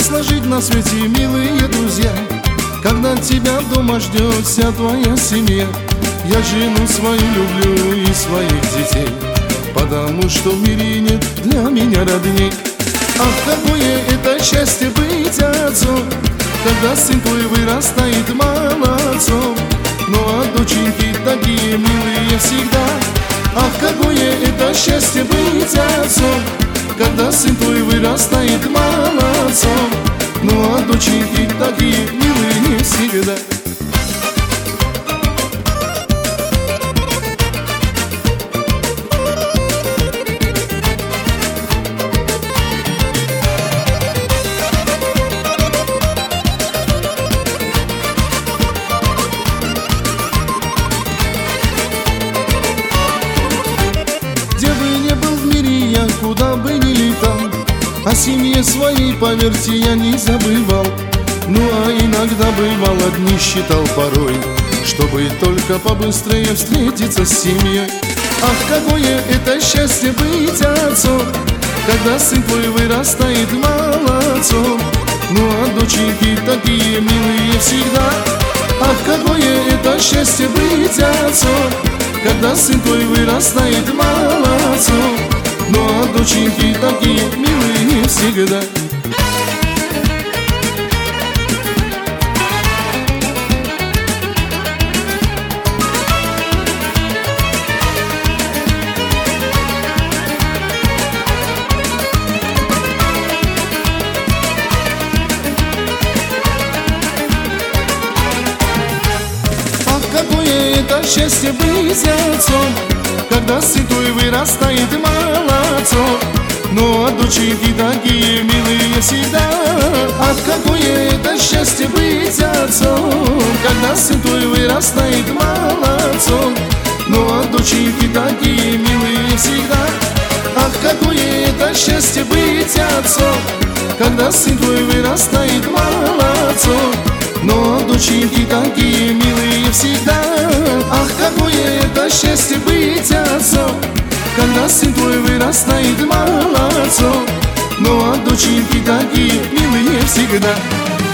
прекрасно жить на свете, милые друзья, когда тебя дома ждет вся твоя семья. Я жену свою люблю и своих детей, потому что в мире нет для меня родней. Ах, какое это счастье быть отцом, когда сын твой вырастает молодцом. Ну а доченьки такие милые всегда. Ах, какое это счастье быть отцом, когда сын твой вырастает молодцом. Ну а доченьки такие милые всегда. Куда бы ни летал, о семье своей, поверьте, я не забывал. Ну а иногда бывало дни считал порой, чтобы только побыстрее встретиться с семьей. Ах, какое это счастье быть отцом, когда сын твой вырастает молодцом. Ну а доченьки такие милые всегда. Ах, какое это счастье быть отцом, когда сын твой вырастает молодцом. Ну а доченьки такие милые всегда. Ах, какое это счастье быть отцом, когда сын твой вырастает молодцом. Ну а доченьки такие милые всегда. Ах, какое это счастье быть отцом, когда сын твой вырастает молодцом. Ну а доченьки такие милые всегда. Ах, какое это счастье быть отцом, когда сын твой вырастает молодцом. Ну а доченьки такие милые всегда. Ах, какое это счастье быть отцом, когда сын твой вырастает молодцом. Ну а доченьки такие милые всегда.